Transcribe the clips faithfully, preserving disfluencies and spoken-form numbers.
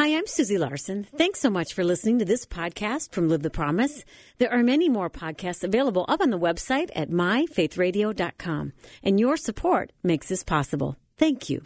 Hi, I'm Susie Larson. Thanks so much for listening to this podcast from Live the Promise. There are many more podcasts available up on the website at my faith radio dot com, and your support makes this possible. Thank you.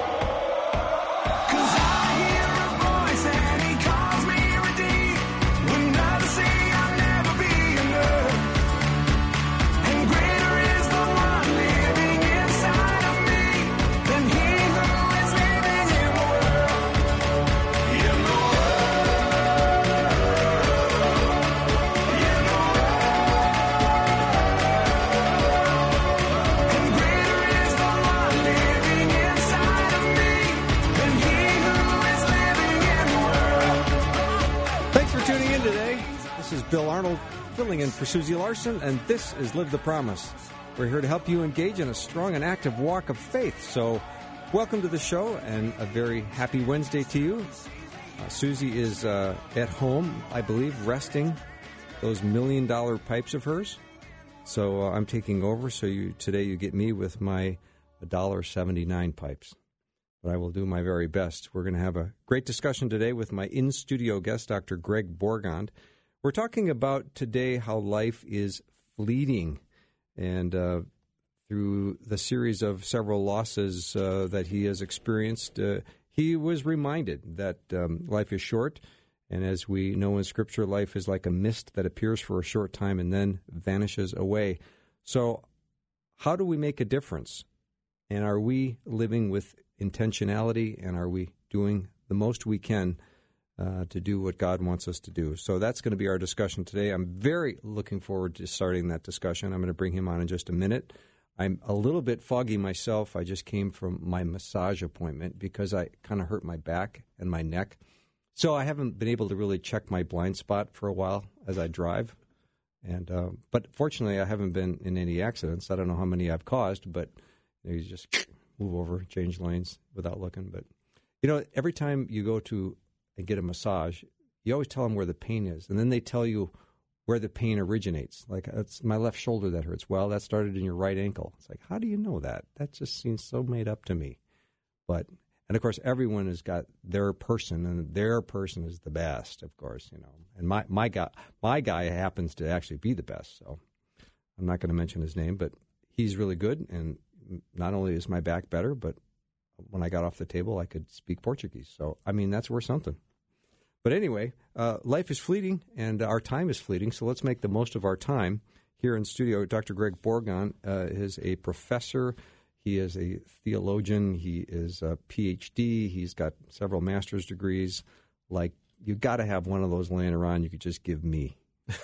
This is Bill Arnold, filling in for Susie Larson, and this is Live the Promise. We're here to help you engage in a strong and active walk of faith. So, welcome to the show, and a very happy Wednesday to you. Uh, Susie is uh, at home, I believe, resting those million-dollar pipes of hers. So, uh, I'm taking over, so you today you get me with my one dollar seventy-nine pipes. But I will do my very best. We're going to have a great discussion today with my in-studio guest, Doctor Greg Bourgond. We're talking about today how life is fleeting, and uh, through the series of several losses uh, that he has experienced, uh, he was reminded that um, life is short, and as we know in Scripture, life is like a mist that appears for a short time and then vanishes away. So how do we make a difference? And are we living with intentionality, and are we doing the most we can Uh, to do what God wants us to do? So that's going to be our discussion today. I'm very looking forward to starting that discussion. I'm going to bring him on in just a minute. I'm a little bit foggy myself. I just came from my massage appointment because I kind of hurt my back and my neck. So I haven't been able to really check my blind spot for a while as I drive. And uh, But fortunately, I haven't been in any accidents. I don't know how many I've caused, but you, know, you just move over, change lanes without looking. But, you know, every time you go to and get a massage, you always tell them where the pain is, and then they tell you where the pain originates. Like, it's my left shoulder that hurts. Well, that started in your right ankle. It's like, how do you know that? That just seems so made up to me. But, and of course, everyone has got their person, and their person is the best, of course, you know. And my, my guy, my guy happens to actually be the best, so I'm not going to mention his name, but he's really good, and not only is my back better, but when I got off the table, I could speak Portuguese. So, I mean, that's worth something. But anyway, uh, life is fleeting, and our time is fleeting, so let's make the most of our time. Here in studio, Doctor Greg Bourgond uh, is a professor. He is a theologian. He is a P H D. He's got several master's degrees. Like, you've got to have one of those laying around you could just give me.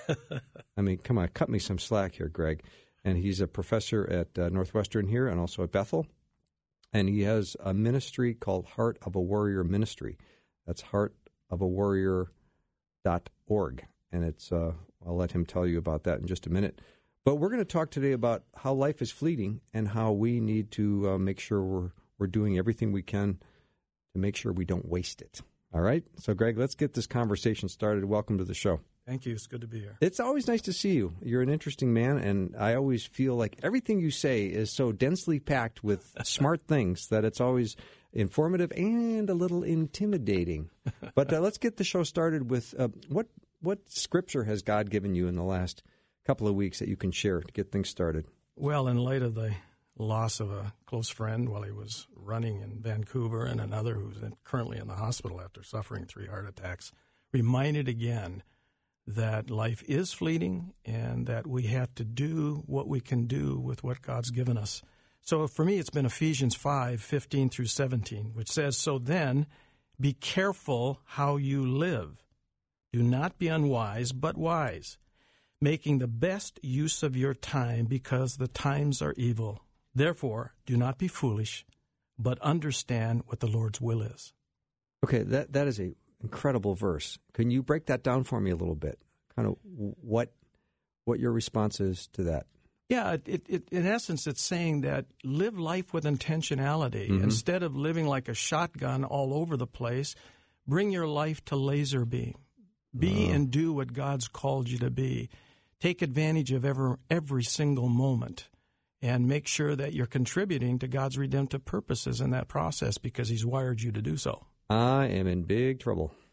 I mean, come on, cut me some slack here, Greg. And he's a professor at uh, Northwestern here and also at Bethel. And he has a ministry called Heart of a Warrior Ministry. That's heart of a warrior dot org. And it's uh, I'll let him tell you about that in just a minute. But we're going to talk today about how life is fleeting and how we need to uh, make sure we're we're doing everything we can to make sure we don't waste it. All right? So, Greg, let's get this conversation started. Welcome to the show. Thank you. It's good to be here. It's always nice to see you. You're an interesting man, and I always feel like everything you say is so densely packed with smart things that it's always informative and a little intimidating. But uh, let's get the show started with uh, what what scripture has God given you in the last couple of weeks that you can share to get things started? Well, in light of the loss of a close friend while he was running in Vancouver, and another who's in, currently in the hospital after suffering three heart attacks, reminded again that life is fleeting and that we have to do what we can do with what God's given us. So for me, it's been Ephesians five, fifteen through seventeen, which says, "So then, be careful how you live. Do not be unwise, but wise, making the best use of your time because the times are evil. Therefore, do not be foolish, but understand what the Lord's will is." Okay, that that is a incredible verse. Can you break that down for me a little bit? Kind of what what your response is to that? Yeah, it, it, in essence, it's saying that live life with intentionality. Mm-hmm. Instead of living like a shotgun all over the place, bring your life to laser beam. Be uh. and do what God's called you to be. Take advantage of every, every single moment and make sure that you're contributing to God's redemptive purposes in that process because He's wired you to do so. I am in big trouble.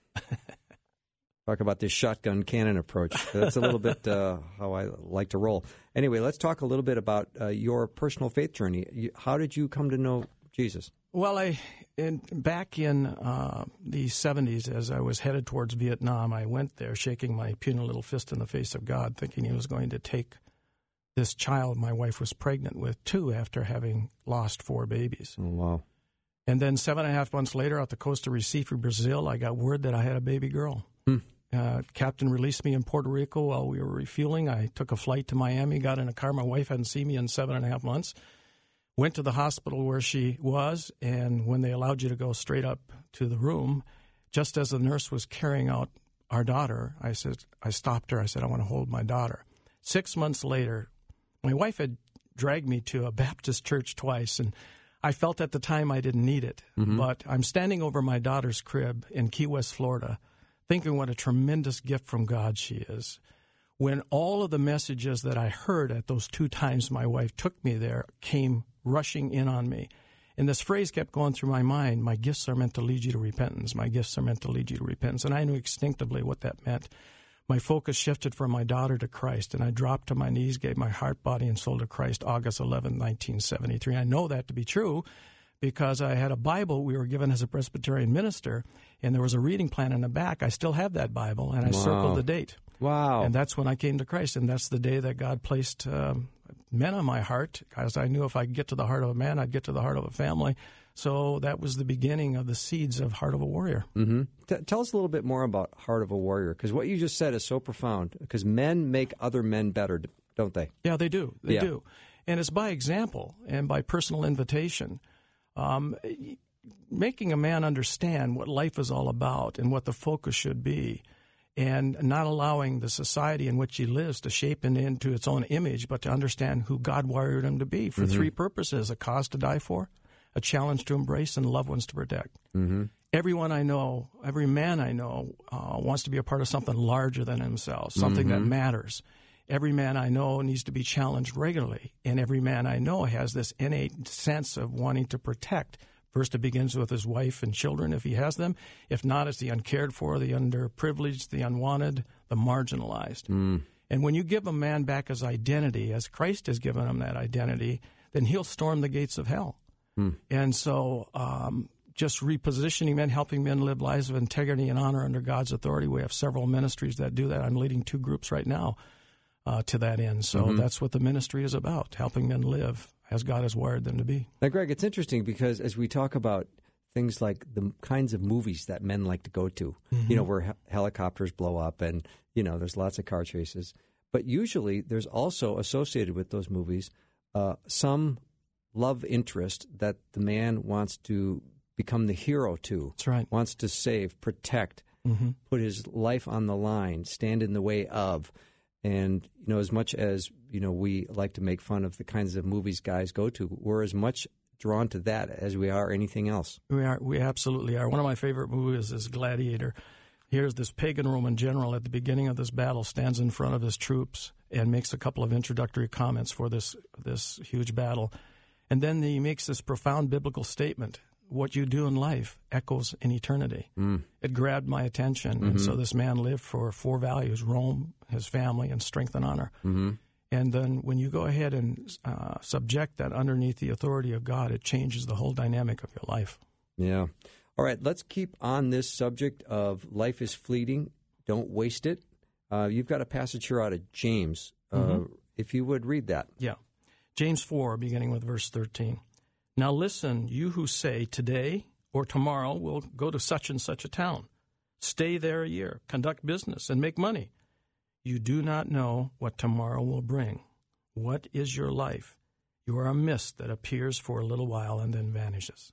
Talk about this shotgun cannon approach. That's a little bit uh, how I like to roll. Anyway, let's talk a little bit about uh, your personal faith journey. You, how did you come to know Jesus? Well, I in, back in uh, the seventies, as I was headed towards Vietnam, I went there shaking my puny little fist in the face of God, thinking he was going to take this child my wife was pregnant with, too, after having lost four babies. Oh, wow. And then seven and a half months later, out the coast of Recife, Brazil, I got word that I had a baby girl. Hmm. Uh, captain released me in Puerto Rico while we were refueling. I took a flight to Miami, got in a car. My wife hadn't seen me in seven and a half months. Went to the hospital where she was, and when they allowed you to go straight up to the room, just as the nurse was carrying out our daughter, I said, I stopped her. I said, I want to hold my daughter. Six months later, my wife had dragged me to a Baptist church twice, and I felt at the time I didn't need it. Mm-hmm. But I'm standing over my daughter's crib in Key West, Florida, thinking what a tremendous gift from God she is, when all of the messages that I heard at those two times my wife took me there came rushing in on me. And this phrase kept going through my mind, my gifts are meant to lead you to repentance. My gifts are meant to lead you to repentance. And I knew instinctively what that meant. My focus shifted from my daughter to Christ, and I dropped to my knees, gave my heart, body, and soul to Christ August eleventh, nineteen seventy-three. I know that to be true because I had a Bible we were given as a Presbyterian minister, and there was a reading plan in the back. I still have that Bible, and I Wow. circled the date. Wow. And that's when I came to Christ, and that's the day that God placed um, men on my heart, because I knew if I could get to the heart of a man, I'd get to the heart of a family. So that was the beginning of the seeds of Heart of a Warrior. Mm-hmm. T- tell us a little bit more about Heart of a Warrior, because what you just said is so profound, because men make other men better, don't they? Yeah, they do. They Yeah. do. And it's by example and by personal invitation. Um, making a man understand what life is all about and what the focus should be, and not allowing the society in which he lives to shape him into its own image, but to understand who God wired him to be for mm-hmm. three purposes: a cause to die for, a challenge to embrace, and loved ones to protect. Mm-hmm. Everyone I know, every man I know, uh, wants to be a part of something larger than himself, something mm-hmm. that matters. Every man I know needs to be challenged regularly, and every man I know has this innate sense of wanting to protect. First, it begins with his wife and children, if he has them. If not, it's the uncared for, the underprivileged, the unwanted, the marginalized. Mm. And when you give a man back his identity, as Christ has given him that identity, then he'll storm the gates of hell. Mm. And so um, just repositioning men, helping men live lives of integrity and honor under God's authority. We have several ministries that do that. I'm leading two groups right now uh, to that end. So mm-hmm. that's what the ministry is about, helping men live as God has wired them to be. Now, Greg, it's interesting because as we talk about things like the kinds of movies that men like to go to, mm-hmm. you know, where he- helicopters blow up and, you know, there's lots of car chases. But usually there's also associated with those movies uh, some love interest that the man wants to become the hero to. That's right. Wants to save, protect, mm-hmm. put his life on the line, stand in the way of. And, you know, as much as, you know, we like to make fun of the kinds of movies guys go to, we're as much drawn to that as we are anything else. We are. We absolutely are. One of my favorite movies is Gladiator. Here's this pagan Roman general at the beginning of this battle, stands in front of his troops and makes a couple of introductory comments for this this huge battle. And then he makes this profound biblical statement: what you do in life echoes in eternity. Mm. It grabbed my attention. Mm-hmm. And so this man lived for four values: Rome, his family, and strength and honor. Mm-hmm. And then when you go ahead and uh, subject that underneath the authority of God, it changes the whole dynamic of your life. Yeah. All right, let's keep on this subject of life is fleeting. Don't waste it. Uh, you've got a passage here out of James. Uh, mm-hmm. If you would read that. Yeah. James four, beginning with verse thirteen. Now listen, you who say, today or tomorrow we'll go to such and such a town. Stay there a year, conduct business, and make money. You do not know what tomorrow will bring. What is your life? You are a mist that appears for a little while and then vanishes.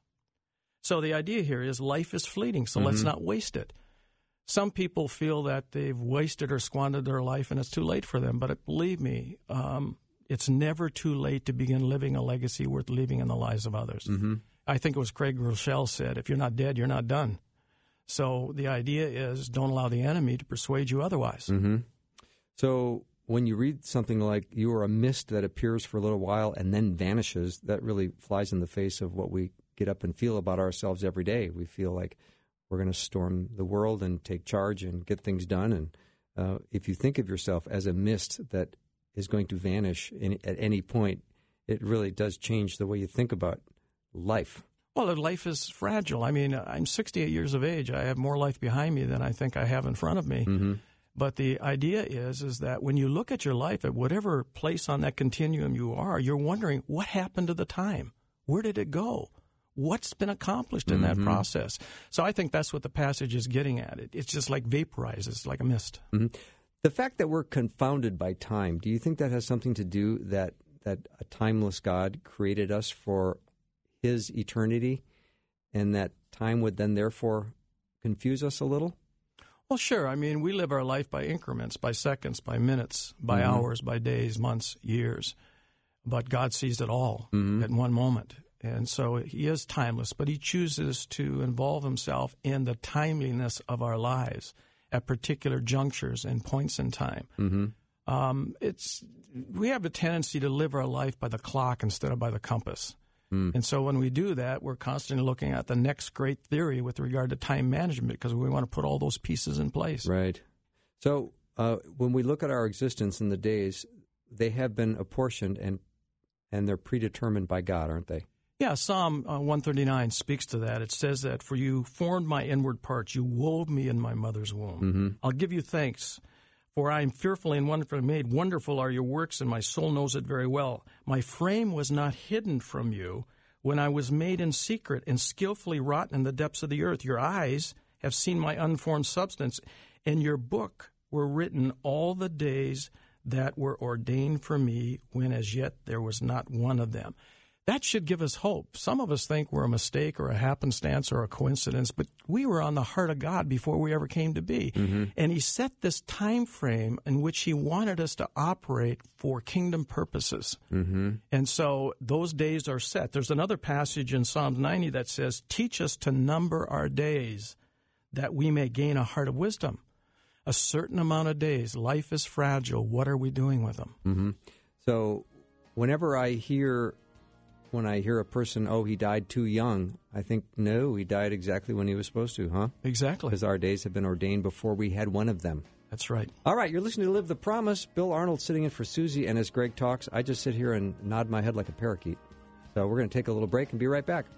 So the idea here is life is fleeting, so mm-hmm. let's not waste it. Some people feel that they've wasted or squandered their life and it's too late for them, but believe me, um, it's never too late to begin living a legacy worth leaving in the lives of others. Mm-hmm. I think it was Craig Rochelle said, if you're not dead, you're not done. So the idea is don't allow the enemy to persuade you otherwise. Mm-hmm. So when you read something like you are a mist that appears for a little while and then vanishes, that really flies in the face of what we get up and feel about ourselves every day. We feel like we're going to storm the world and take charge and get things done. And uh, if you think of yourself as a mist that is going to vanish in, at any point, it really does change the way you think about life. Well, life is fragile. I mean, I'm sixty-eight years of age. I have more life behind me than I think I have in front of me. Mm-hmm. But the idea is, is that when you look at your life at whatever place on that continuum you are, you're wondering, what happened to the time? Where did it go? What's been accomplished in mm-hmm. that process? So I think that's what the passage is getting at. It, it's just like vaporizes, like a mist. Mm-hmm. The fact that we're confounded by time, do you think that has something to do that that a timeless God created us for His eternity, and that time would then therefore confuse us a little? Well, sure. I mean, we live our life by increments, by seconds, by minutes, by mm-hmm. hours, by days, months, years. But God sees it all mm-hmm. at one moment. And so He is timeless, but He chooses to involve Himself in the timeliness of our lives at particular junctures and points in time. Mm-hmm. Um, it's we have a tendency to live our life by the clock instead of by the compass. Mm. And so when we do that, we're constantly looking at the next great theory with regard to time management because we want to put all those pieces in place. Right. So uh, when we look at our existence in the days, they have been apportioned and and they're predetermined by God, aren't they? Yeah, Psalm uh, one thirty-nine speaks to that. It says that, "For you formed my inward parts, you wove me in my mother's womb. Mm-hmm. I'll give you thanks, for I am fearfully and wonderfully made. Wonderful are your works, and my soul knows it very well. My frame was not hidden from you when I was made in secret and skillfully wrought in the depths of the earth. Your eyes have seen my unformed substance. In your book were written all the days that were ordained for me, when as yet there was not one of them." That should give us hope. Some of us think we're a mistake or a happenstance or a coincidence, but we were on the heart of God before we ever came to be. Mm-hmm. And He set this time frame in which He wanted us to operate for kingdom purposes. Mm-hmm. And so those days are set. There's another passage in Psalms ninety that says, "Teach us to number our days that we may gain a heart of wisdom." A certain amount of days. Life is fragile. What are we doing with them? Mm-hmm. So whenever I hear... When I hear a person, oh, he died too young, I think, no, he died exactly when he was supposed to, huh? Exactly. Because our days have been ordained before we had one of them. That's right. All right, you're listening to Live the Promise. Bill Arnold sitting in for Susie, and as Greg talks, I just sit here and nod my head like a parakeet. So we're going to take a little break and be right back.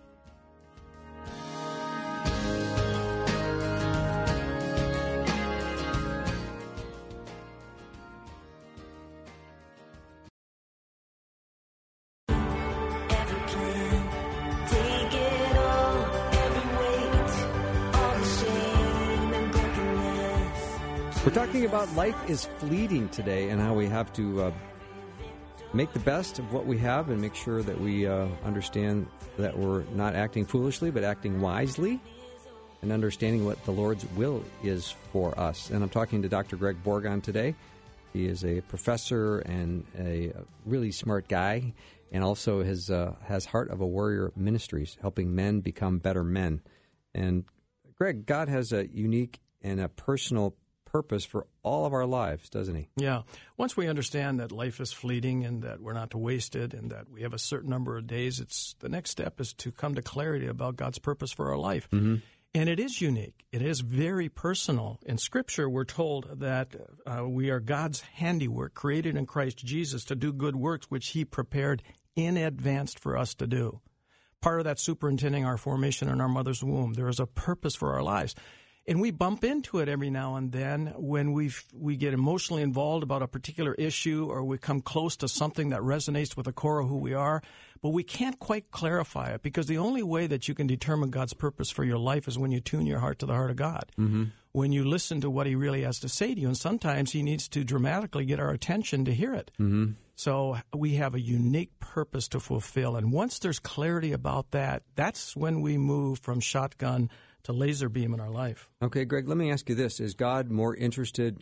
We're talking about life is fleeting today and how we have to uh, make the best of what we have and make sure that we uh, understand that we're not acting foolishly but acting wisely and understanding what the Lord's will is for us. And I'm talking to Doctor Greg Bourgon today. He is a professor and a really smart guy, and also has, uh, has Heart of a Warrior Ministries, helping men become better men. And Greg, God has a unique and a personal purpose for all of our lives, doesn't He? Yeah. Once we understand that life is fleeting and that we're not to waste it and that we have a certain number of days, it's the next step is to come to clarity about God's purpose for our life. Mm-hmm. And it is unique. It is very personal. In Scripture, we're told that uh, we are God's handiwork, created in Christ Jesus to do good works which He prepared in advance for us to do. Part of that superintending our formation in our mother's womb. There is a purpose for our lives. And we bump into it every now and then when we we get emotionally involved about a particular issue or we come close to something that resonates with the core of who we are. But we can't quite clarify it because the only way that you can determine God's purpose for your life is when you tune your heart to the heart of God. Mm-hmm. When you listen to what He really has to say to you. And sometimes He needs to dramatically get our attention to hear it. Mm-hmm. So we have a unique purpose to fulfill. And once there's clarity about that, that's when we move from shotgun to laser beam in our life. Okay, Greg, let me ask you this. Is God more interested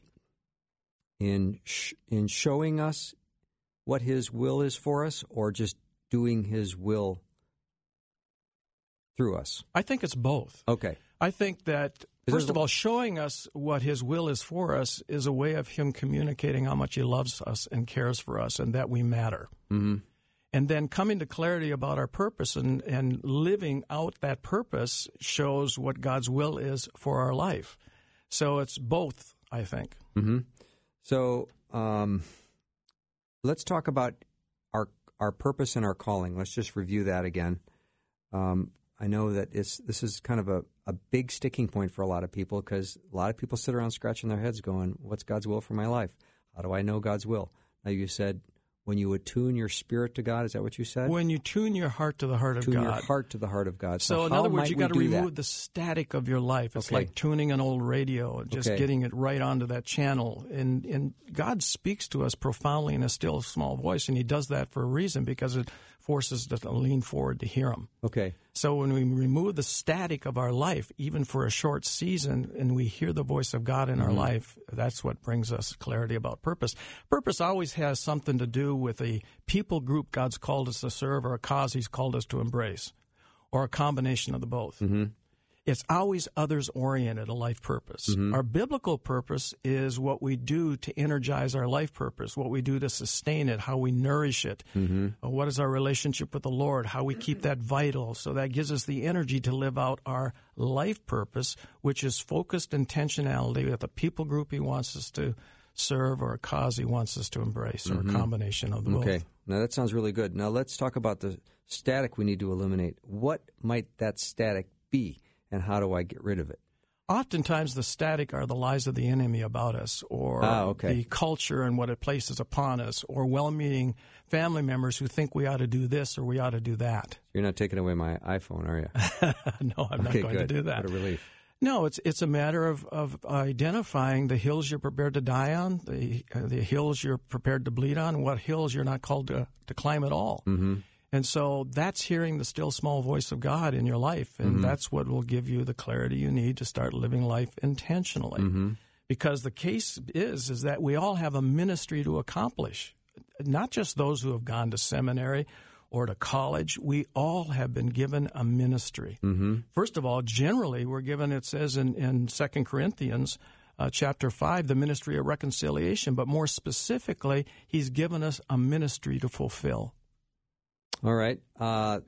in sh- in showing us what His will is for us or just doing His will through us? I think it's both. Okay. I think that, first of all, showing us what His will is for us is a way of Him communicating how much He loves us and cares for us and that we matter. Mm-hmm. And then coming to clarity about our purpose and, and living out that purpose shows what God's will is for our life. So it's both, I think. Mm-hmm. So um, let's talk about our our purpose and our calling. Let's just review that again. Um, I know that it's this is kind of a, a big sticking point for a lot of people because a lot of people sit around scratching their heads going, what's God's will for my life? How do I know God's will? Now, you said when you attune your spirit to God, is that what you said? When you tune your heart to the heart of tune God. Tune your heart to the heart of God. So, so in how other words, might you got to we do remove that? the static of your life. It's Okay. like tuning an old radio, just Okay. getting it right onto that channel. And, and God speaks to us profoundly in a still small voice, and he does that for a reason because it forces us to lean forward to hear him. Okay. So when we remove the static of our life, even for a short season, and we hear the voice of God in mm-hmm. our life, that's what brings us clarity about purpose. Purpose always has something to do with a people group God's called us to serve or a cause he's called us to embrace, or a combination of the both. Mm-hmm. It's always others-oriented, a life purpose. Mm-hmm. Our biblical purpose is what we do to energize our life purpose, what we do to sustain it, how we nourish it, mm-hmm. uh, what is our relationship with the Lord, how we keep that vital. So that gives us the energy to live out our life purpose, which is focused intentionality with a people group he wants us to serve or a cause he wants us to embrace, or mm-hmm. a combination of the both. Okay. Now, that sounds really good. Now, let's talk about the static we need to eliminate. What might that static be? And how do I get rid of it? Oftentimes the static are the lies of the enemy about us, or ah, okay. the culture and what it places upon us, or well-meaning family members who think we ought to do this or we ought to do that. You're not taking away my iPhone, are you? No, I'm okay, not going good. to do that. What a relief. No, it's it's a matter of, of identifying the hills you're prepared to die on, the uh, the hills you're prepared to bleed on, and what hills you're not called to, to climb at all. Mm-hmm. And so that's hearing the still small voice of God in your life, and mm-hmm. that's what will give you the clarity you need to start living life intentionally. Mm-hmm. Because the case is is that we all have a ministry to accomplish, not just those who have gone to seminary or to college. We all have been given a ministry. Mm-hmm. First of all, generally, we're given, it says in, in Second Corinthians uh, chapter five, the ministry of reconciliation. But more specifically, he's given us a ministry to fulfill. All right. Uh,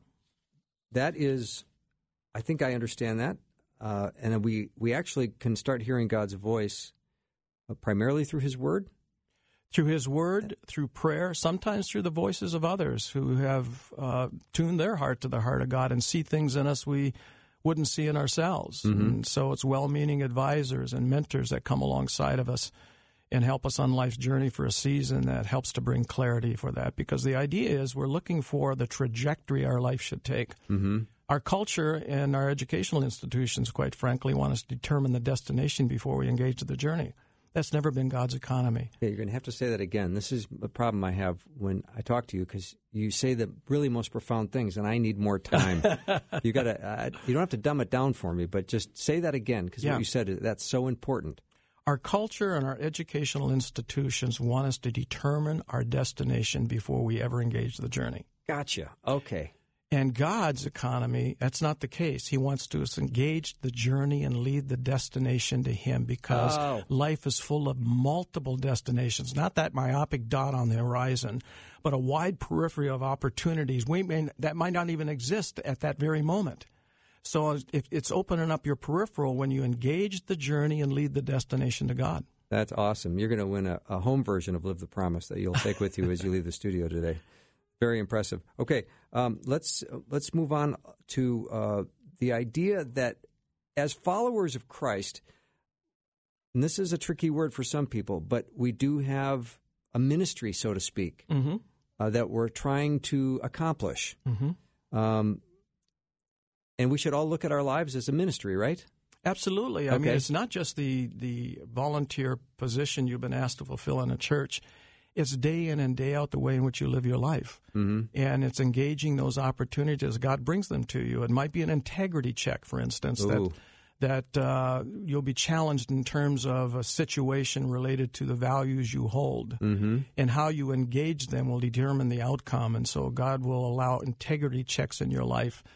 that is, I think I understand that. Uh, and we, we actually can start hearing God's voice uh, primarily through his word? Through his word, through prayer, sometimes through the voices of others who have uh, tuned their heart to the heart of God and see things in us we wouldn't see in ourselves. Mm-hmm. And so it's well-meaning advisors and mentors that come alongside of us and help us on life's journey for a season that helps to bring clarity for that. Because the idea is we're looking for the trajectory our life should take. Mm-hmm. Our culture and our educational institutions, quite frankly, want us to determine the destination before we engage the journey. That's never been God's economy. Yeah, you're going to have to say that again. This is a problem I have when I talk to you because you say the really most profound things, and I need more time. you got to. Uh, you don't have to dumb it down for me, but just say that again because yeah. what you said, that's so important. Our culture and our educational institutions want us to determine our destination before we ever engage the journey. Gotcha. Okay. And God's economy, that's not the case. He wants to engage the journey and lead the destination to Him because oh. life is full of multiple destinations, not that myopic dot on the horizon, but a wide periphery of opportunities we may, that might not even exist at that very moment. So if it's opening up your peripheral when you engage the journey and lead the destination to God. That's awesome. You're going to win a, a home version of Live the Promise that you'll take with you as you leave the studio today. Very impressive. Okay, um, let's let's move on to uh, the idea that as followers of Christ, and this is a tricky word for some people, but we do have a ministry, so to speak, mm-hmm. uh, that we're trying to accomplish. Mm-hmm. Um, and we should all look at our lives as a ministry, right? Absolutely. I okay. mean, it's not just the, the volunteer position you've been asked to fulfill in a church. It's day in and day out the way in which you live your life. Mm-hmm. And it's engaging those opportunities. God brings them to you. It might be an integrity check, for instance, Ooh. that that uh, you'll be challenged in terms of a situation related to the values you hold. Mm-hmm. And how you engage them will determine the outcome. And so God will allow integrity checks in your life.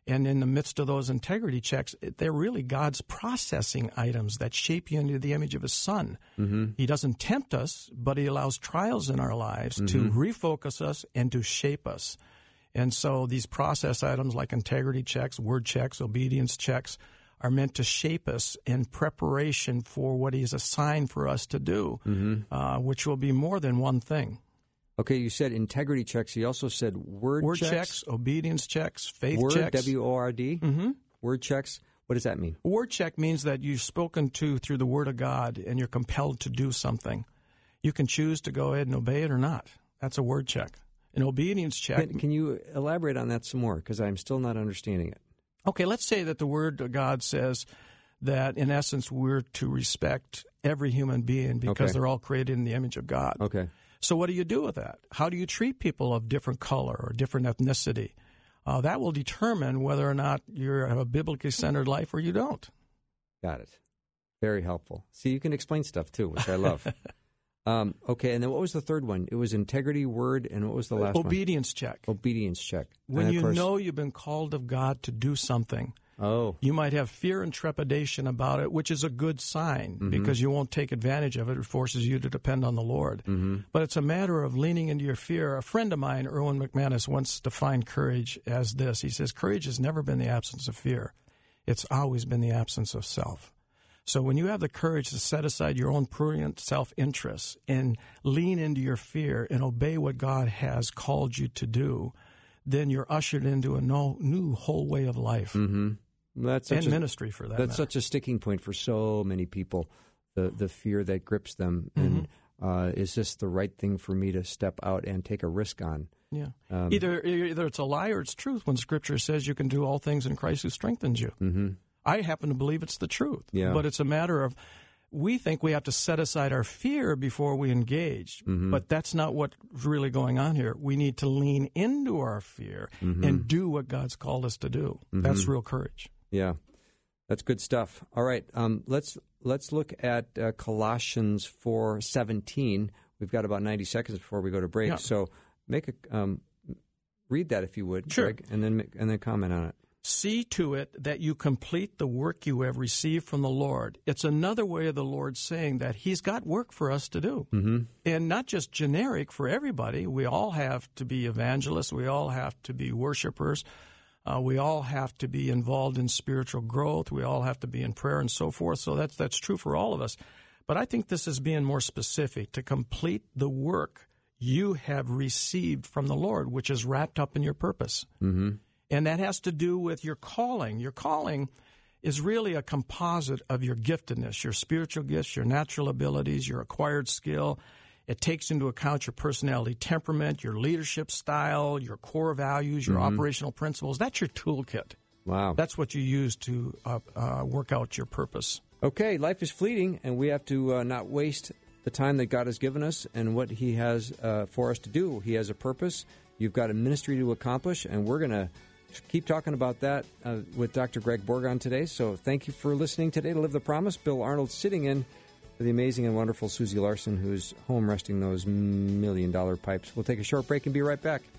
And in the midst of those integrity checks, they're really God's processing items that shape you into the image of His Son. Mm-hmm. He doesn't tempt us, but He allows trials in our lives mm-hmm. to refocus us and to shape us. And so these process items like integrity checks, word checks, obedience checks are meant to shape us in preparation for what He's assigned for us to do, mm-hmm. uh, which will be more than one thing. Okay, you said integrity checks. You also said word, word checks. Word checks, obedience checks, faith word, checks. W O R D? Mm-hmm. Word checks. What does that mean? A word check means that you've spoken to through the Word of God and you're compelled to do something. You can choose to go ahead and obey it or not. That's a word check. An obedience check. Can, can you elaborate on that some more? Because I'm still not understanding it. Okay, let's say that the Word of God says that, in essence, we're to respect every human being because okay. they're all created in the image of God. Okay. So what do you do with that? How do you treat people of different color or different ethnicity? Uh, that will determine whether or not you have a biblically centered life or you don't. Got it. Very helpful. See, you can explain stuff, too, which I love. um, okay, and then what was the third one? It was integrity, word, and what was the last Obedience one? Obedience check. Obedience check. When you course, know you've been called of God to do something, oh, you might have fear and trepidation about it, which is a good sign mm-hmm. because you won't take advantage of it. It forces you to depend on the Lord. Mm-hmm. But it's a matter of leaning into your fear. A friend of mine, Erwin McManus, once defined courage as this. He says, courage has never been the absence of fear. It's always been the absence of self. So when you have the courage to set aside your own prurient self-interest and lean into your fear and obey what God has called you to do, then you're ushered into a no, new whole way of life. Mm-hmm. That's and a, ministry for that That's matter. such a sticking point for so many people, the the fear that grips them. Mm-hmm. And uh, is this the right thing for me to step out and take a risk on? Yeah. Um, either either it's a lie or it's truth when Scripture says you can do all things in Christ who strengthens you. Mm-hmm. I happen to believe it's the truth. Yeah. But it's a matter of, we think we have to set aside our fear before we engage, mm-hmm. but that's not what's really going on here. We need to lean into our fear mm-hmm. and do what God's called us to do. Mm-hmm. That's real courage. Yeah, that's good stuff. All right, um, let's let's look at uh, Colossians four seventeen. We've got about ninety seconds before we go to break, yeah. so make a um, read that if you would, sure. Greg, and then and then comment on it. See to it that you complete the work you have received from the Lord. It's another way of the Lord saying that He's got work for us to do. Mm-hmm. And not just generic for everybody. We all have to be evangelists. We all have to be worshipers. Uh, we all have to be involved in spiritual growth. We all have to be in prayer and so forth. So that's that's true for all of us. But I think this is being more specific, to complete the work you have received from the Lord, which is wrapped up in your purpose. Mm-hmm. And that has to do with your calling. Your calling is really a composite of your giftedness, your spiritual gifts, your natural abilities, your acquired skill. It takes into account your personality, temperament, your leadership style, your core values, your mm-hmm. operational principles. That's your toolkit. Wow. That's what you use to uh, uh, work out your purpose. Okay, life is fleeting, and we have to uh, not waste the time that God has given us and what He has uh, for us to do. He has a purpose. You've got a ministry to accomplish, and we're going to keep talking about that uh, with Doctor Greg Bourgond today. So thank you for listening today to Live the Promise. Bill Arnold sitting in for the amazing and wonderful Susie Larson, who's home resting those million-dollar pipes. We'll take a short break and be right back.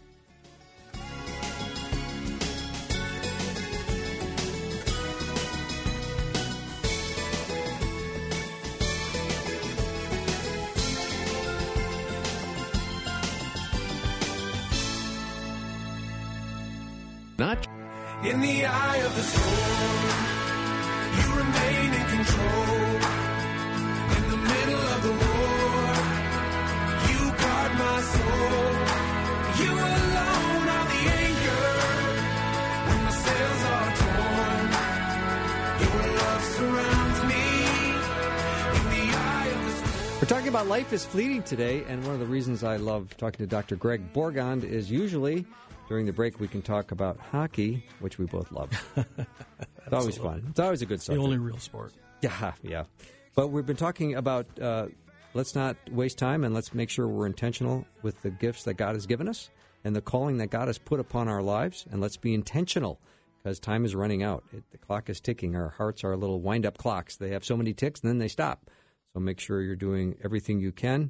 Not in the eye of the storm, you remain in control. In the middle of the war, you guard my soul. You alone are the anchor when my sails are torn. Your love surrounds me in the eye of the storm. We're talking about life is fleeting today, and one of the reasons I love talking to Doctor Greg Bourgond is usually during the break, we can talk about hockey, which we both love. It's always fun. It's always a good subject. The only real sport. Yeah, yeah. But we've been talking about uh, let's not waste time and let's make sure we're intentional with the gifts that God has given us and the calling that God has put upon our lives. And let's be intentional because time is running out. It, the clock is ticking. Our hearts are little wind-up clocks. They have so many ticks and then they stop. So make sure you're doing everything you can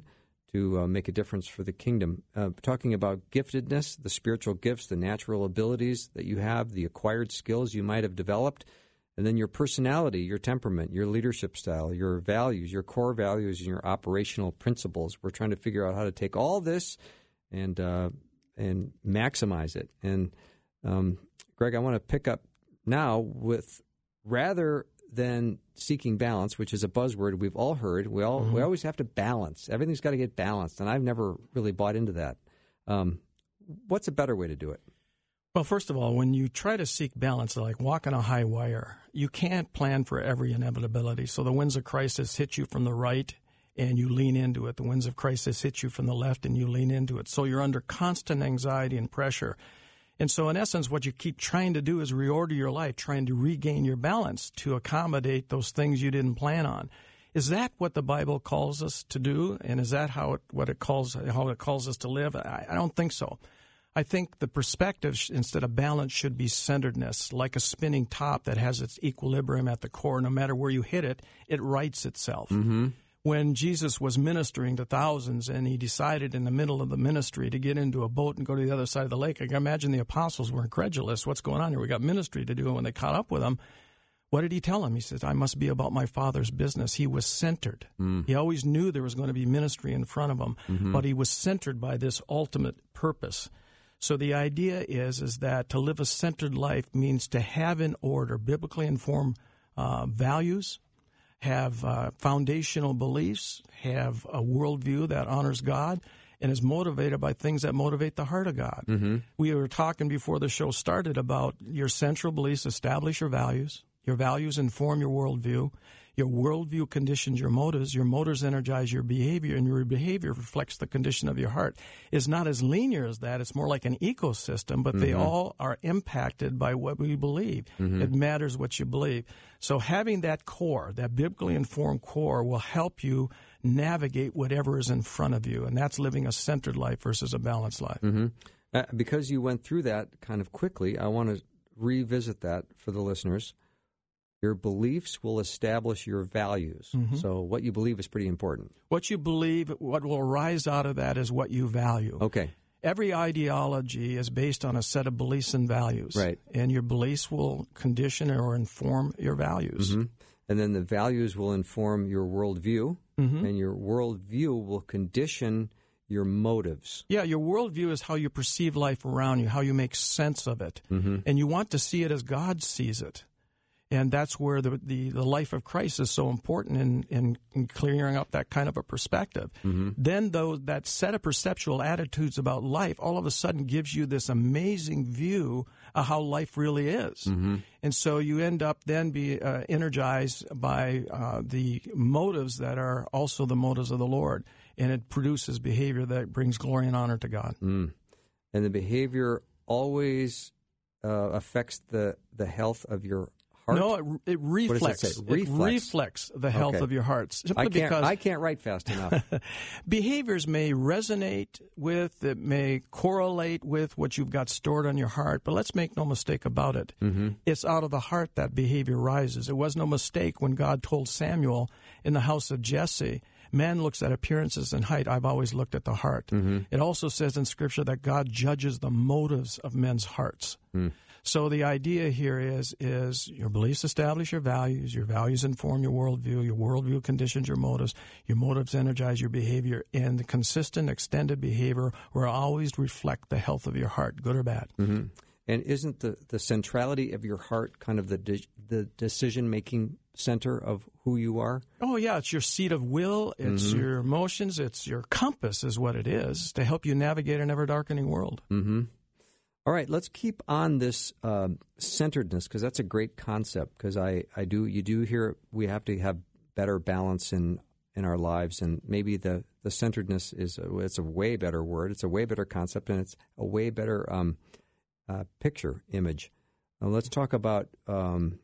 to uh, make a difference for the kingdom. Uh, talking about giftedness, the spiritual gifts, the natural abilities that you have, the acquired skills you might have developed, and then your personality, your temperament, your leadership style, your values, your core values, and your operational principles. We're trying to figure out how to take all this and uh, and maximize it. And um, Greg, I want to pick up now with rather than seeking balance, which is a buzzword we've all heard. We all mm-hmm. we always have to balance. Everything's got to get balanced, and I've never really bought into that. Um, what's a better way to do it? Well, first of all, when you try to seek balance, like walking a high wire, you can't plan for every inevitability. So the winds of crisis hit you from the right, and you lean into it. The winds of crisis hit you from the left, and you lean into it. So you're under constant anxiety and pressure. And so in essence, what you keep trying to do is reorder your life, trying to regain your balance to accommodate those things you didn't plan on. Is that what the Bible calls us to do? And is that how it, what it calls, how it calls us to live? I, I don't think so. I think the perspective, instead of balance, should be centeredness, like a spinning top that has its equilibrium at the core. No matter where you hit it, it rights itself. Mm-hmm. When Jesus was ministering to thousands and he decided in the middle of the ministry to get into a boat and go to the other side of the lake, I can imagine the apostles were incredulous. What's going on here? We got ministry to do. And when they caught up with him, what did he tell them? He says, I must be about my Father's business. He was centered. Mm. He always knew there was going to be ministry in front of him, mm-hmm. but he was centered by this ultimate purpose. So the idea is, is that to live a centered life means to have in order biblically informed uh, values, have uh, foundational beliefs, have a worldview that honors God, and is motivated by things that motivate the heart of God. Mm-hmm. We were talking before the show started about your central beliefs establish your values. Your values inform your worldview. Your worldview conditions your motives. Your motives energize your behavior, and your behavior reflects the condition of your heart. It's not as linear as that. It's more like an ecosystem, but mm-hmm. they all are impacted by what we believe. Mm-hmm. It matters what you believe. So having that core, that biblically informed core, will help you navigate whatever is in front of you, and that's living a centered life versus a balanced life. Mm-hmm. Uh, because you went through that kind of quickly, I want to revisit that for the listeners. Your beliefs will establish your values. Mm-hmm. So what you believe is pretty important. What you believe, what will arise out of that is what you value. Okay. Every ideology is based on a set of beliefs and values. Right. And your beliefs will condition or inform your values. Mm-hmm. And then the values will inform your worldview, mm-hmm. and your worldview will condition your motives. Yeah, your worldview is how you perceive life around you, how you make sense of it. Mm-hmm. And you want to see it as God sees it. And that's where the, the, the life of Christ is so important in, in, in clearing up that kind of a perspective. Mm-hmm. Then, though, that set of perceptual attitudes about life all of a sudden gives you this amazing view of how life really is. Mm-hmm. And so you end up then be uh, energized by uh, the motives that are also the motives of the Lord. And it produces behavior that brings glory and honor to God. Mm. And the behavior always uh, affects the, the health of your heart? No, it, it reflects. It, reflex. it reflects the health okay. of your heart. Simply I can't, because I can't write fast enough. Behaviors may resonate with, it may correlate with what you've got stored on your heart, but let's make no mistake about it. Mm-hmm. It's out of the heart that behavior rises. It was no mistake when God told Samuel in the house of Jesse, man looks at appearances and height. I've always looked at the heart. Mm-hmm. It also says in Scripture that God judges the motives of men's hearts. Mm. So the idea here is, is your beliefs establish your values, your values inform your worldview, your worldview conditions your motives, your motives energize your behavior, and the consistent, extended behavior will always reflect the health of your heart, good or bad. Mm-hmm. And isn't the, the centrality of your heart kind of the de- the decision-making center of who you are? Oh, yeah. It's your seat of will. It's mm-hmm. your emotions. It's your compass is what it is to help you navigate an ever-darkening world. Mm-hmm. All right, let's keep on this uh, centeredness, because that's a great concept. Because I, I do, you do hear we have to have better balance in, in our lives, and maybe the, the centeredness is a, it's a way better word. It's a way better concept, and it's a way better um, uh, picture image. Now let's talk about um,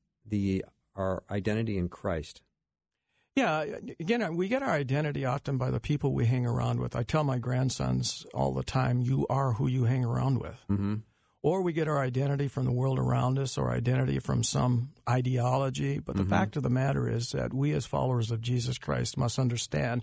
the our identity in Christ. Yeah, again, we get our identity often by the people we hang around with. I tell my grandsons all the time, you are who you hang around with. Mm-hmm. Or we get our identity from the world around us or identity from some ideology. But the mm-hmm. fact of the matter is that we as followers of Jesus Christ must understand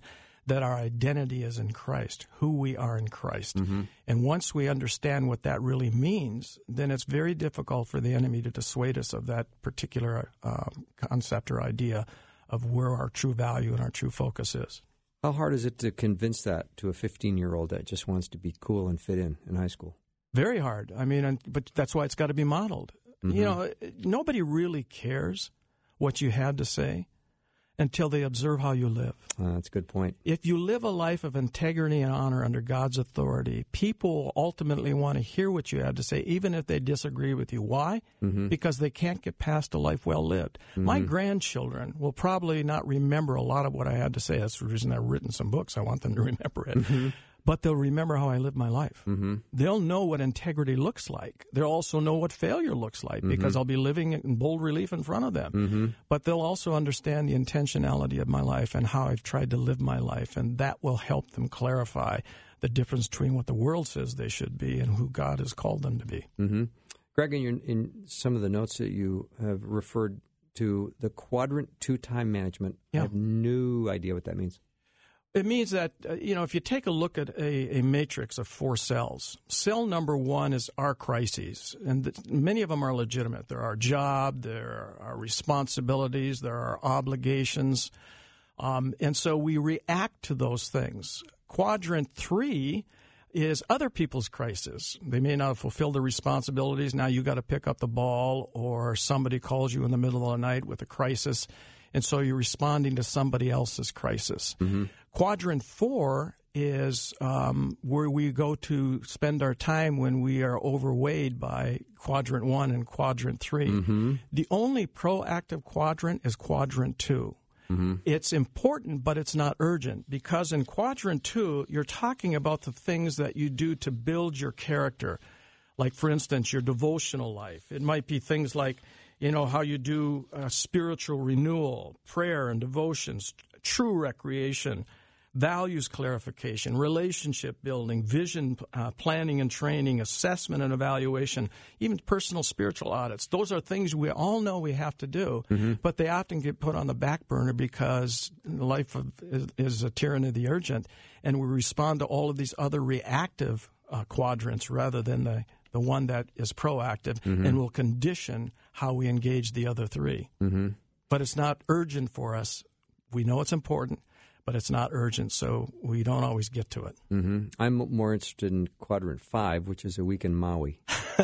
that our identity is in Christ, who we are in Christ. Mm-hmm. And once we understand what that really means, then it's very difficult for the enemy to dissuade us of that particular uh, concept or idea of where our true value and our true focus is. How hard is it to convince that to a fifteen-year-old that just wants to be cool and fit in in high school? Very hard. I mean, and, but that's why it's got to be modeled. Mm-hmm. You know, nobody really cares what you had to say until they observe how you live. Uh, that's a good point. If you live a life of integrity and honor under God's authority, people ultimately want to hear what you have to say, even if they disagree with you. Why? Mm-hmm. Because they can't get past a life well lived. Mm-hmm. My grandchildren will probably not remember a lot of what I had to say. That's the reason I've written some books. I want them to remember it. Mm-hmm. But they'll remember how I lived my life. Mm-hmm. They'll know what integrity looks like. They'll also know what failure looks like mm-hmm. because I'll be living it in bold relief in front of them. Mm-hmm. But they'll also understand the intentionality of my life and how I've tried to live my life, and that will help them clarify the difference between what the world says they should be and who God has called them to be. Mm-hmm. Greg, in, your, in some of the notes that you have referred to the quadrant two time management, yeah. I have no idea what that means. It means that, uh, you know, if you take a look at a, a matrix of four cells, cell number one is our crises, and th- many of them are legitimate. There are our job, there are our responsibilities, there are obligations, um, and so we react to those things. Quadrant three is other people's crises. They may not have fulfilled their responsibilities. Now you got to pick up the ball, or somebody calls you in the middle of the night with a crisis, and so you're responding to somebody else's crisis. Mm-hmm. Quadrant four is um, where we go to spend our time when we are overweighed by quadrant one and quadrant three. Mm-hmm. The only proactive quadrant is quadrant two. Mm-hmm. It's important, but it's not urgent, because in quadrant two, you're talking about the things that you do to build your character. Like, for instance, your devotional life. It might be things like, you know, how you do uh, spiritual renewal, prayer and devotions, true recreation, values clarification, relationship building, vision uh, planning and training, assessment and evaluation, even personal spiritual audits. Those are things we all know we have to do, mm-hmm. but they often get put on the back burner because life of, is, is a tyranny of the urgent, and we respond to all of these other reactive uh, quadrants rather than the, the one that is proactive mm-hmm. and will condition how we engage the other three. Mm-hmm. But it's not urgent for us. We know it's important, but it's not urgent, so we don't always get to it. Mm-hmm. I'm more interested in quadrant five, which is a week in Maui,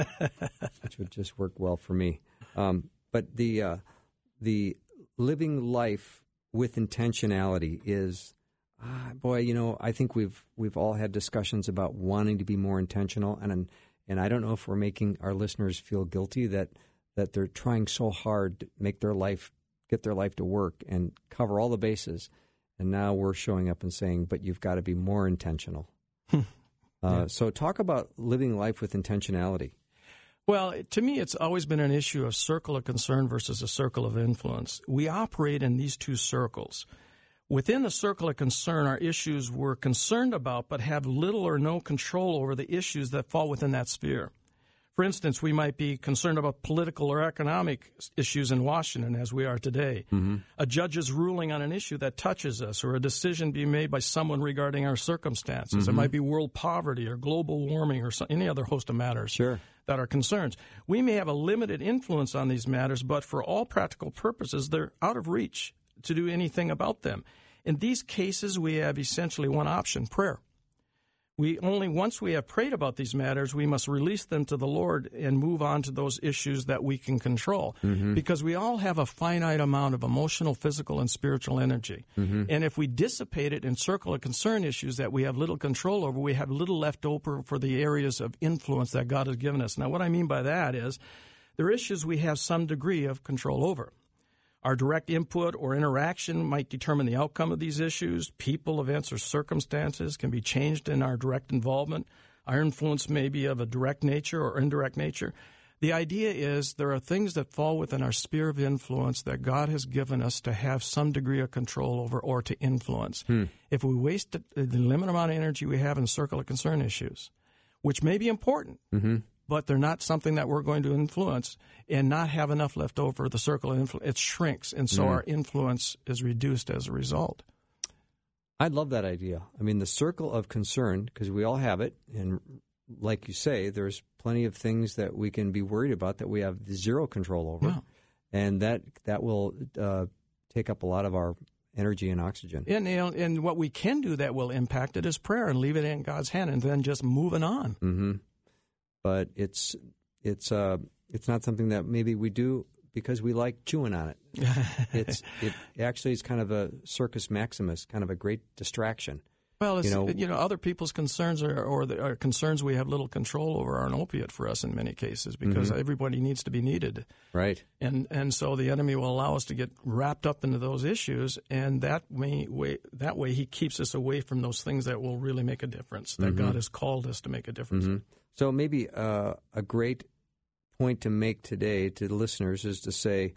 which would just work well for me. Um, but the uh, the living life with intentionality is, ah, boy, you know, I think we've we've all had discussions about wanting to be more intentional, and and I don't know if we're making our listeners feel guilty that that they're trying so hard to make their life, get their life to work and cover all the bases. And now we're showing up and saying, but you've got to be more intentional. uh, yeah. So talk about living life with intentionality. Well, to me, it's always been an issue of circle of concern versus a circle of influence. We operate in these two circles. Within the circle of concern, our issues we're concerned about but have little or no control over the issues that fall within that sphere. For instance, we might be concerned about political or economic issues in Washington, as we are today. Mm-hmm. A judge's ruling on an issue that touches us, or a decision being made by someone regarding our circumstances. Mm-hmm. It might be world poverty or global warming or some, any other host of matters sure. that are concerns. We may have a limited influence on these matters, but for all practical purposes, they're out of reach to do anything about them. In these cases, we have essentially one option, prayer. We only once we have prayed about these matters, we must release them to the Lord and move on to those issues that we can control. Mm-hmm. Because we all have a finite amount of emotional, physical, and spiritual energy. Mm-hmm. And if we dissipate it in circle of concern issues that we have little control over, we have little left over for the areas of influence that God has given us. Now, what I mean by that is there are issues we have some degree of control over. Our direct input or interaction might determine the outcome of these issues. People, events, or circumstances can be changed in our direct involvement. Our influence may be of a direct nature or indirect nature. The idea is there are things that fall within our sphere of influence that God has given us to have some degree of control over or to influence. Hmm. If we waste the, the limited amount of energy we have in circle of concern issues, which may be important, mm-hmm. but they're not something that we're going to influence, and not have enough left over, the circle of influence, it shrinks, and so mm. our influence is reduced as a result. I love that idea. I mean, the circle of concern, because we all have it, and like you say, there's plenty of things that we can be worried about that we have zero control over, Yeah. and that that will uh, take up a lot of our energy and oxygen. And, and and what we can do that will impact it is prayer and leave it in God's hand and then just moving on. Mm-hmm. But it's it's uh it's not something that maybe we do because we like chewing on it. It's it actually is kind of a circus maximus, kind of a great distraction. Well, it's, You know- you know, other people's concerns are, or the are concerns we have little control over are an opiate for us in many cases because Mm-hmm. everybody needs to be needed. Right. And and so the enemy will allow us to get wrapped up into those issues, and that way, way that way he keeps us away from those things that will really make a difference, that Mm-hmm. God has called us to make a difference. Mhm. So maybe uh, a great point to make today to the listeners is to say,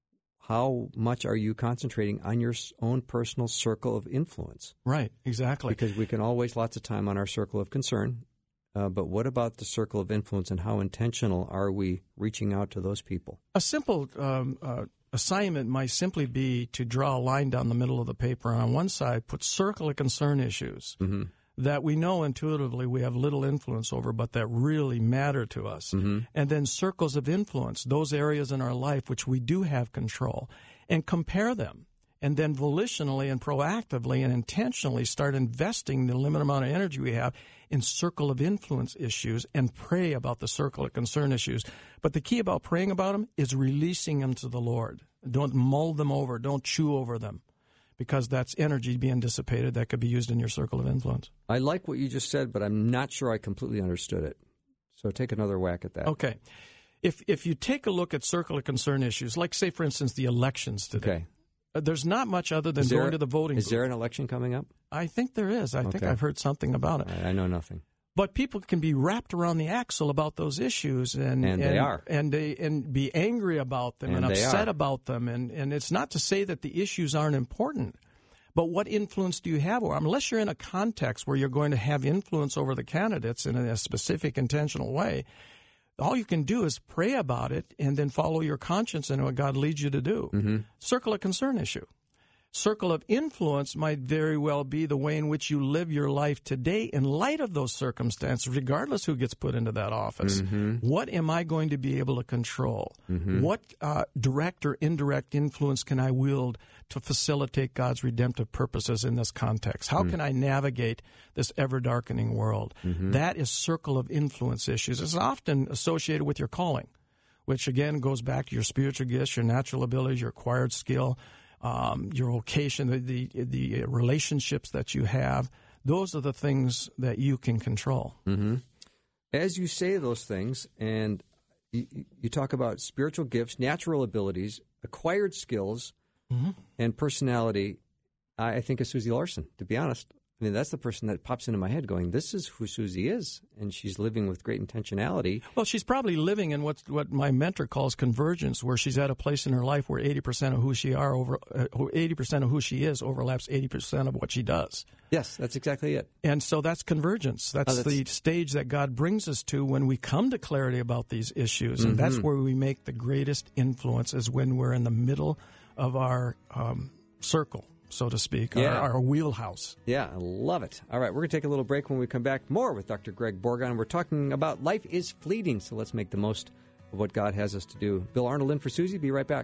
how much are you concentrating on your s- own personal circle of influence? Right, exactly. Because we can all waste lots of time on our circle of concern, uh, but what about the circle of influence, and how intentional are we reaching out to those people? A simple um, uh, assignment might simply be to draw a line down the middle of the paper, and on one side put circle of concern issues Mm-hmm. that we know intuitively we have little influence over, but that really matter to us. Mm-hmm. And then circles of influence, those areas in our life which we do have control, and compare them. And then volitionally and proactively and intentionally start investing the limited amount of energy we have in circle of influence issues and pray about the circle of concern issues. But the key about praying about them is releasing them to the Lord. Don't mull them over. Don't chew over them, because that's energy being dissipated that could be used in your circle of influence. I like what you just said, but I'm not sure I completely understood it. So take another whack at that. Okay. If if you take a look at circle of concern issues, like, say, for instance, the elections today, Okay. uh, there's not much other than Is there- going to the voting Is booth. there an election coming up? I think there is. I think Okay. I've heard something about it. I, I know nothing. But people can be wrapped around the axle about those issues, and And they are. and they and be angry about them and, And they upset are. about them. And and it's not to say that the issues aren't important, but what influence do you have? Or unless you're in a context where you're going to have influence over the candidates in a specific, intentional way, all you can do is pray about it and then follow your conscience and what God leads you to do. Mm-hmm. Circle of concern issue. Circle of influence might very well be the way in which you live your life today in light of those circumstances, regardless who gets put into that office. Mm-hmm. What am I going to be able to control? Mm-hmm. What uh, direct or indirect influence can I wield to facilitate God's redemptive purposes in this context? How can I navigate this ever-darkening world? Mm-hmm. That is circle of influence issues. It's often associated with your calling, which again goes back to your spiritual gifts, your natural abilities, your acquired skill, um, your vocation, the, the the relationships that you have. Those are the things that you can control. Mm-hmm. As you say those things, and you, you talk about spiritual gifts, natural abilities, acquired skills, Mm-hmm. and personality, I, I think of Susie Larson, to be honest. I mean, that's the person that pops into my head going, this is who Susie is, and she's living with great intentionality. Well, she's probably living in what what my mentor calls convergence, where she's at a place in her life where eighty percent of who she are over uh, eighty percent of who she is overlaps eighty percent of what she does. Yes, that's exactly it. And so that's convergence. That's, Oh, that's- the stage that God brings us to when we come to clarity about these issues. And that's where we make the greatest influence, is when we're in the middle of our um, circle, so to speak, Yeah. our, our wheelhouse. Yeah, I love it. All right, we're going to take a little break. When we come back, more with Doctor Greg Borgon. We're talking about life is fleeting, so let's make the most of what God has us to do. Bill Arnold in for Susie. Be right back.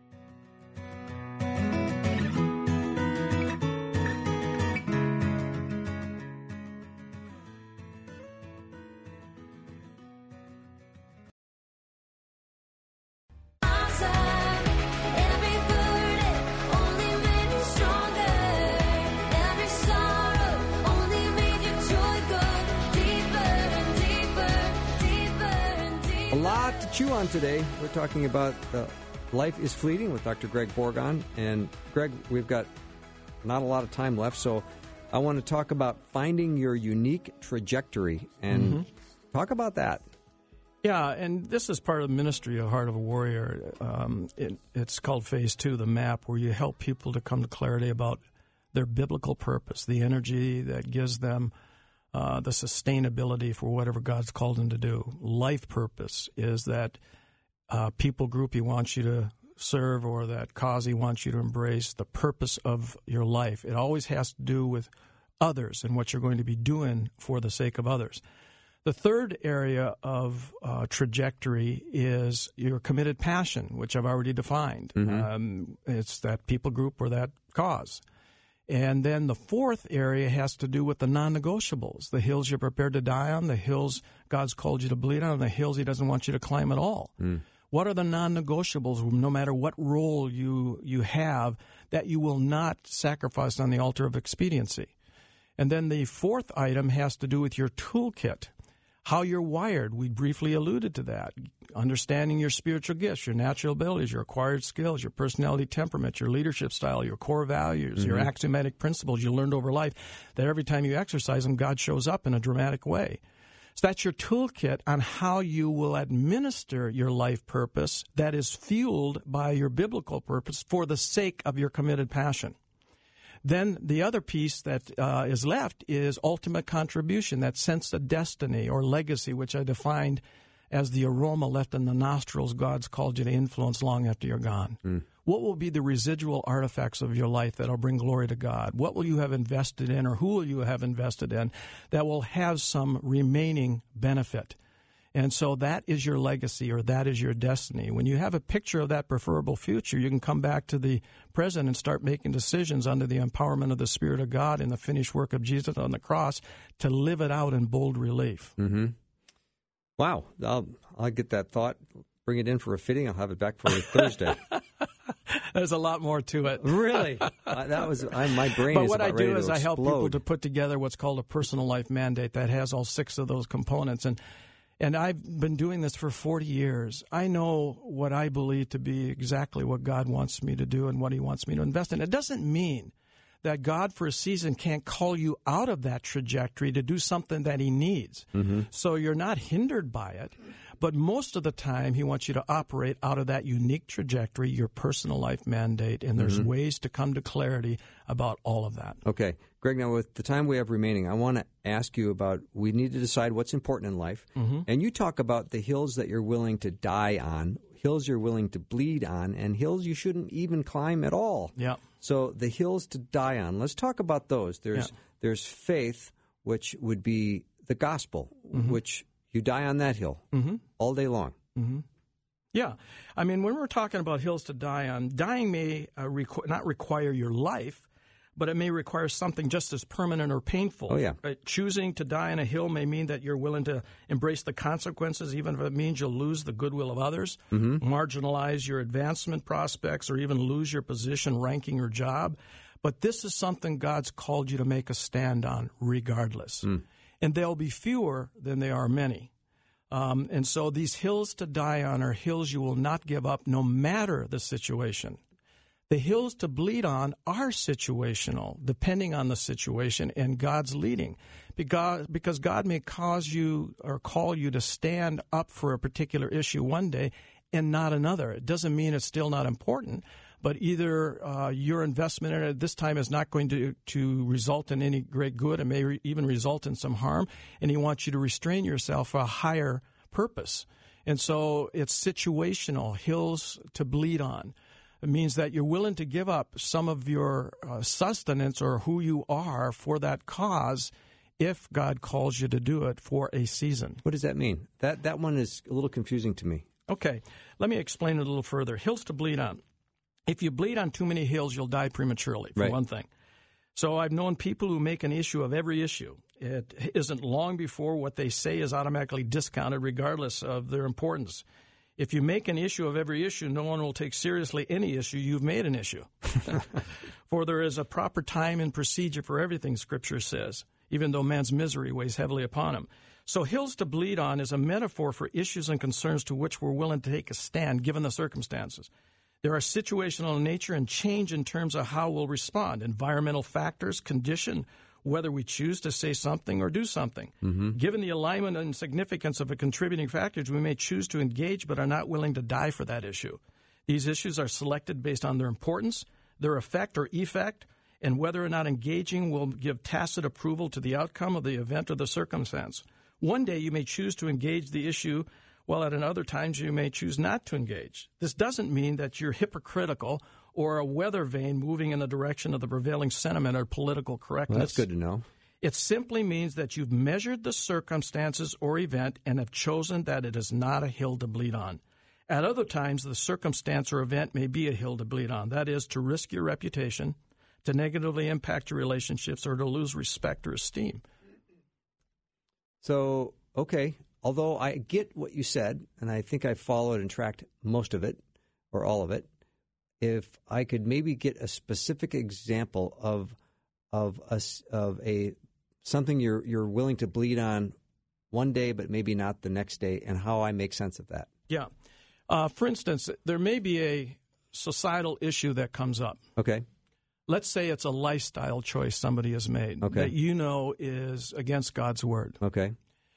Every burden only made me stronger. Every sorrow only made your joy go deeper and deeper, deeper and deeper. A lot to chew on today. We're talking about uh, life is fleeting with Doctor Greg Borgon. And Greg, we've got not a lot of time left, so I want to talk about finding your unique trajectory and talk about that. Yeah, and this is part of the ministry of Heart of a Warrior. Um, it, it's called Phase Two, the map, where you help people to come to clarity about their biblical purpose, the energy that gives them uh, the sustainability for whatever God's called them to do. Life purpose is that uh, people group He wants you to serve or that cause he wants you to embrace, the purpose of your life. It always has to do with others and what you're going to be doing for the sake of others. The third area of uh, trajectory is your committed passion, which I've already defined. Mm-hmm. Um, it's that people group or that cause. And then the fourth area has to do with the non-negotiables, the hills you're prepared to die on, the hills God's called you to bleed on, and the hills he doesn't want you to climb at all. Mm. What are the non-negotiables, no matter what role you, you have, that you will not sacrifice on the altar of expediency? And then the fourth item has to do with your toolkit, how you're wired. We briefly alluded to that. Understanding your spiritual gifts, your natural abilities, your acquired skills, your personality temperament, your leadership style, your core values, mm-hmm. your axiomatic principles you learned over life, that every time you exercise them, God shows up in a dramatic way. So that's your toolkit on how you will administer your life purpose that is fueled by your biblical purpose for the sake of your committed passion. Then the other piece that uh, is left is ultimate contribution, that sense of destiny or legacy, which I defined as the aroma left in the nostrils God's called you to influence long after you're gone. Mm. What will be the residual artifacts of your life that will bring glory to God? What will you have invested in, or who will you have invested in that will have some remaining benefit? And so that is your legacy, or that is your destiny. When you have a picture of that preferable future, you can come back to the present and start making decisions under the empowerment of the Spirit of God and the finished work of Jesus on the cross to live it out in bold relief. Mm-hmm. Wow. I'll, I'll get that thought, bring it in for a fitting. I'll have it back for you Thursday. There's a lot more to it. Really? uh, that was I, my brain but is what about I do ready is to I help people explode. to put together what's called a personal life mandate that has all six of those components. And And I've been doing this for forty years. I know what I believe to be exactly what God wants me to do and what he wants me to invest in. It doesn't mean that God for a season can't call you out of that trajectory to do something that he needs. Mm-hmm. So you're not hindered by it. But most of the time, he wants you to operate out of that unique trajectory, your personal life mandate, and there's mm-hmm. ways to come to clarity about all of that. Okay. Greg, now with the time we have remaining, I want to ask you about, we need to decide what's important in life. Mm-hmm. And you talk about the hills that you're willing to die on, hills you're willing to bleed on, and hills you shouldn't even climb at all. Yeah. So the hills to die on, let's talk about those. There's yeah. there's faith, which would be the gospel, mm-hmm. which you die on that hill mm-hmm. all day long. Mm-hmm. Yeah. I mean, when we're talking about hills to die on, dying may uh, requ- not require your life, but it may require something just as permanent or painful. Oh, yeah. Right? Choosing to die on a hill may mean that you're willing to embrace the consequences, even if it means you'll lose the goodwill of others, mm-hmm. marginalize your advancement prospects, or even lose your position, ranking, or job. But this is something God's called you to make a stand on regardless. Mm. And they'll be fewer than they are many. Um, and so these hills to die on are hills you will not give up no matter the situation. The hills to bleed on are situational, depending on the situation and God's leading. Because, because God may cause you or call you to stand up for a particular issue one day and not another. It doesn't mean it's still not important, but either uh, your investment in it this time is not going to, to result in any great good. It may re- even result in some harm, and he wants you to restrain yourself for a higher purpose. And so it's situational, hills to bleed on. It means that you're willing to give up some of your uh, sustenance or who you are for that cause if God calls you to do it for a season. What does that mean? That that one is a little confusing to me. Okay, let me explain it a little further. Hills to bleed on. If you bleed on too many hills, you'll die prematurely, for right. one thing. So I've known people who make an issue of every issue. It isn't long before what they say is automatically discounted regardless of their importance. If you make an issue of every issue, no one will take seriously any issue you've made an issue. For there is a proper time and procedure for everything, Scripture says, even though man's misery weighs heavily upon him. So hills to bleed on is a metaphor for issues and concerns to which we're willing to take a stand given the circumstances. There are situational in nature and change in terms of how we'll respond. Environmental factors condition whether we choose to say something or do something. Mm-hmm. Given the alignment and significance of a contributing factors, we may choose to engage but are not willing to die for that issue. These issues are selected based on their importance, their effect or effect, and whether or not engaging will give tacit approval to the outcome of the event or the circumstance. One day you may choose to engage the issue while at other times you may choose not to engage. This doesn't mean that you're hypocritical or a weather vane moving in the direction of the prevailing sentiment or political correctness. Well, that's good to know. It simply means that you've measured the circumstances or event and have chosen that it is not a hill to bleed on. At other times, the circumstance or event may be a hill to bleed on. That is, to risk your reputation, to negatively impact your relationships, or to lose respect or esteem. So, okay, although I get what you said, and I think I followed and tracked most of it, or all of it, if I could maybe get a specific example of of a, of a something you're you're willing to bleed on one day, but maybe not the next day, and how I make sense of that. Yeah. Uh, for instance, there may be a societal issue that comes up. Okay. Let's say it's a lifestyle choice somebody has made Okay. that you know is against God's word. Okay.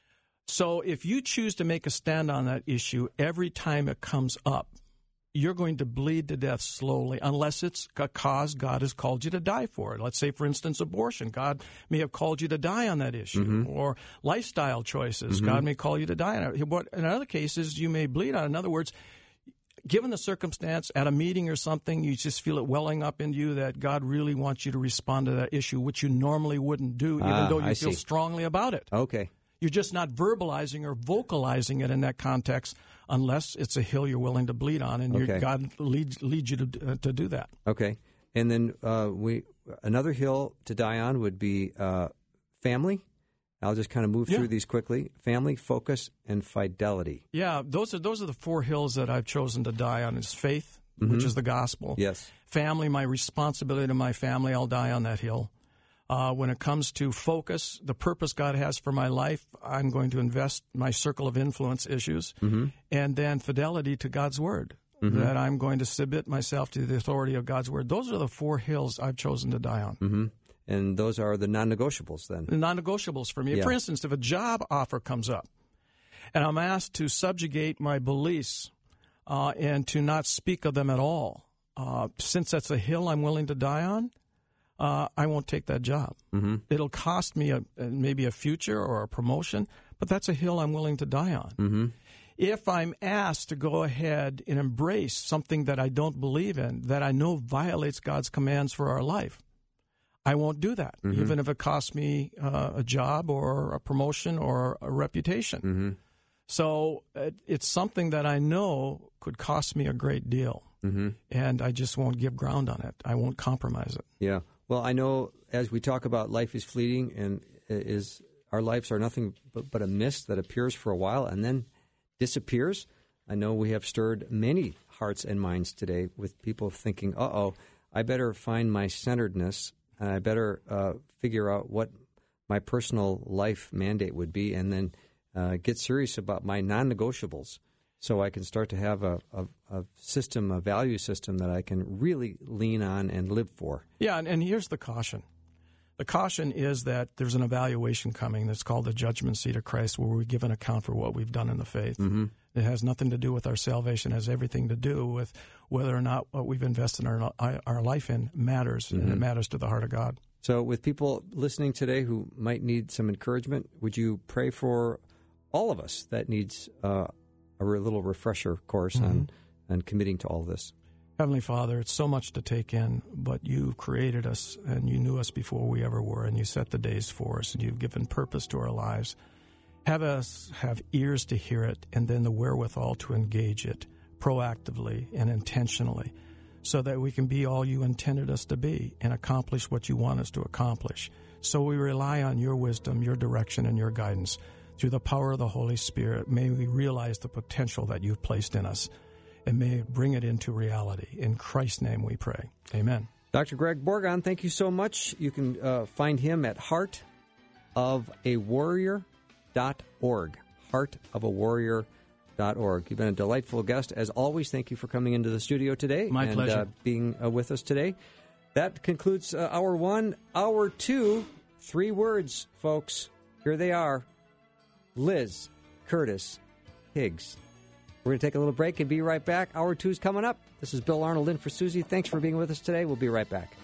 So if you choose to make a stand on that issue every time it comes up, you're going to bleed to death slowly unless it's a cause God has called you to die for. Let's say, for instance, abortion. God may have called you to die on that issue. Mm-hmm. Or lifestyle choices. Mm-hmm. God may call you to die on it. But in other cases, you may bleed on it. In other words, given the circumstance at a meeting or something, you just feel it welling up in you that God really wants you to respond to that issue, which you normally wouldn't do, even Ah, though you I feel see. strongly about it. Okay. You're just not verbalizing or vocalizing it in that context unless it's a hill you're willing to bleed on, and Okay. your God leads, leads you to, uh, to do that. Okay. And then uh, we another hill to die on would be uh, family. I'll just kind of move Yeah. through these quickly. Family, focus, and fidelity. Yeah, those are those are the four hills that I've chosen to die on. Is faith, which is the gospel. Yes. Family, my responsibility to my family, I'll die on that hill. Uh, when it comes to focus, the purpose God has for my life, I'm going to invest my circle of influence issues. Mm-hmm. And then fidelity to God's word, that I'm going to submit myself to the authority of God's word. Those are the four hills I've chosen to die on. Mm-hmm. And those are the non-negotiables then. The non-negotiables for me. Yeah. For instance, if a job offer comes up and I'm asked to subjugate my beliefs uh, and to not speak of them at all, uh, since that's a hill I'm willing to die on, uh, I won't take that job. Mm-hmm. It'll cost me a, maybe a future or a promotion, but that's a hill I'm willing to die on. Mm-hmm. If I'm asked to go ahead and embrace something that I don't believe in, that I know violates God's commands for our life, I won't do that, Mm-hmm. even if it costs me uh, a job or a promotion or a reputation. Mm-hmm. So it, it's something that I know could cost me a great deal, Mm-hmm. and I just won't give ground on it. I won't compromise it. Yeah. Well, I know as we talk about life is fleeting and is our lives are nothing but, but a mist that appears for a while and then disappears. I know we have stirred many hearts and minds today with people thinking, uh-oh, I better find my centeredness and I better uh, figure out what my personal life mandate would be and then uh, get serious about my non-negotiables so I can start to have a, a, a system, a value system that I can really lean on and live for. Yeah, and, and here's the caution. The caution is that there's an evaluation coming that's called the judgment seat of Christ, where we give an account for what we've done in the faith. Mm-hmm. It has nothing to do with our salvation. It has everything to do with whether or not what we've invested our, our life in matters, Mm-hmm. and it matters to the heart of God. So with people listening today who might need some encouragement, would you pray for all of us that needs uh, a re- little refresher course Mm-hmm. on, on committing to all this? Heavenly Father, it's so much to take in, but you created us and you knew us before we ever were, and you set the days for us, and you've given purpose to our lives. Have us have ears to hear it and then the wherewithal to engage it proactively and intentionally so that we can be all you intended us to be and accomplish what you want us to accomplish. So we rely on your wisdom, your direction, and your guidance. Through the power of the Holy Spirit, may we realize the potential that you've placed in us, and may it bring it into reality. In Christ's name we pray. Amen. Doctor Greg Borgon, thank you so much. You can uh, find him at heart of a warrior dot org. heart of a warrior dot org. You've been a delightful guest. As always, thank you for coming into the studio today. My and, pleasure. Uh, being uh, with us today. That concludes uh, hour one. Hour two, three words, folks. Here they are. Liz Curtis Higgs. We're going to take a little break and be right back. Hour two is coming up. This is Bill Arnold in for Susie. Thanks for being with us today. We'll be right back.